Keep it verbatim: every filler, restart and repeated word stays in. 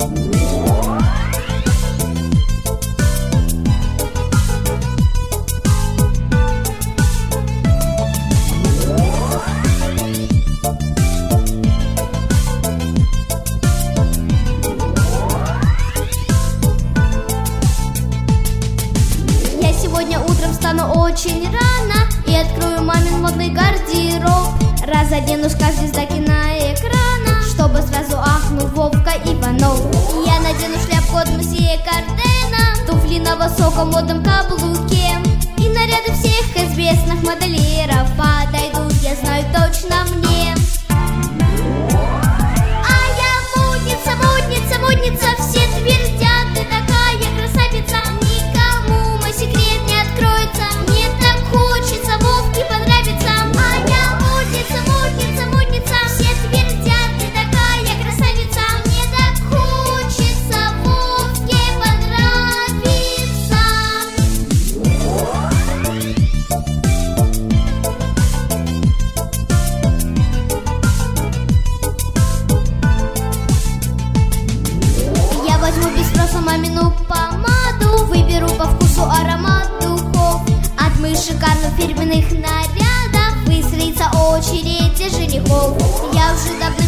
Сегодня утром встану очень рано и открою мамин модный гардероб. Разоденусь как звезда киноэкрана, чтобы сразу ахнул Вовка Иванов. Я надену шляпку от месье Кардена, туфли на высоком модном каблуке, и наряды всех известных модельеров подойдут, я знаю точно мне. А я модница, модница, модница, все твердят, ты такая красавица. Никому мой секрет не откроется, мне так хочется Вовке понравиться. А я модница, модница, модница, все твердят, ты такая красавица. Мне так хочется Вовке понравиться. Я возьму без спроса мамину помаду, выберу по вкусу аромат духов. От моих шикарных фирменных нарядов выстроится очередь женихов. Я уже давно